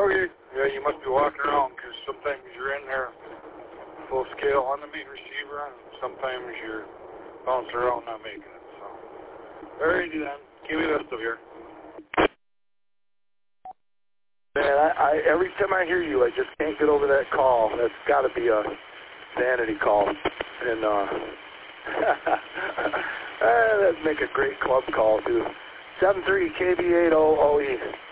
Okay. Yeah, you must be walking around because sometimes you're in there full scale on the main receiver, and sometimes you're bouncing around not making it. So, alrighty then. Give me this up here. Man, I every time I hear you, I just can't get over that call. That's got to be a vanity call. And that'd make a great club call, too. 73 KB800E.